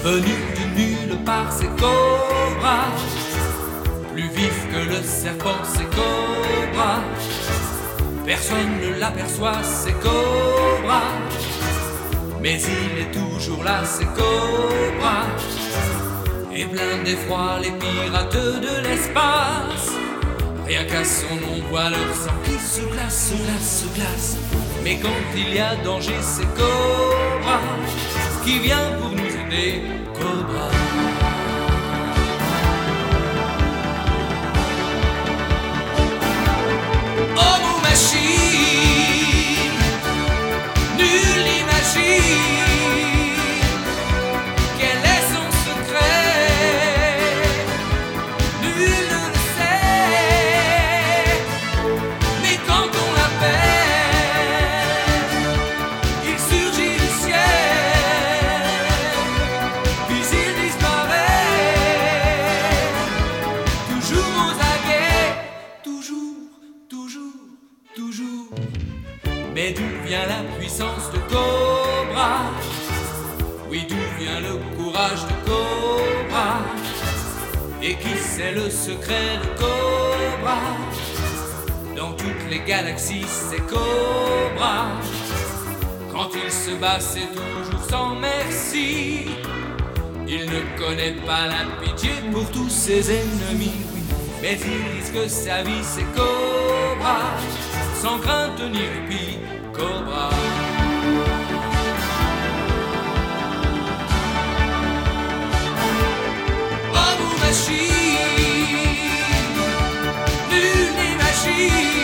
Venu de nulle part, c'est Cobra. Plus vif que le serpent, c'est Cobra. Personne ne l'aperçoit, c'est Cobra. Mais il est toujours là, c'est Cobra. Et plein d'effroi, les pirates de l'espace. Rien qu'à son nom, on voit leur sang qui se glace, se glace, se glace. Mais quand il y a danger, c'est Cobra qui vient pour nous aider, Cobra. Oh, mon machine, nul n'imagine quel est son secret, nul ne le sait. Mais quand on l'appelle, il surgit du ciel, puis il disparaît, toujours aux aguets, toujours, toujours, toujours. Mais d'où vient la puissance de Cobra? Oui, d'où vient le courage de Cobra? Et qui sait le secret de Cobra? Dans toutes les galaxies, c'est Cobra. Quand il se bat, c'est toujours sans merci. Il ne connaît pas la pitié pour tous ses ennemis, oui. Mais il risque sa vie, c'est Cobra. Sans crainte ni répit, Cobra. Oh, vous machine, nul n'imagine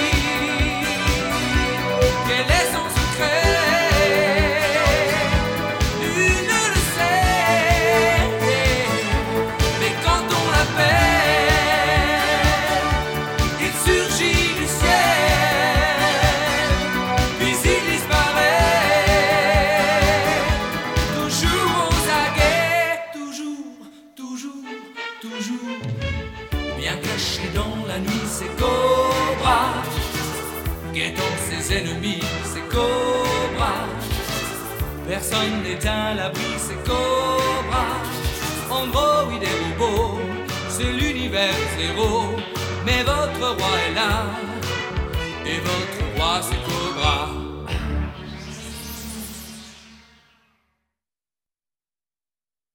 quel est son secret, nul ne le sait. Mais quand on l'appelle, il surgit du ciel, puis il disparaît, toujours aux aguets, toujours, toujours, toujours. Bien caché dans la nuit, c'est Cobra. Guettant ses ennemis, c'est Cobra. Personne n'est à l'abri, c'est Cobra. Android et robot, c'est l'univers zéro. Mais votre roi est là, et votre roi c'est Cobra.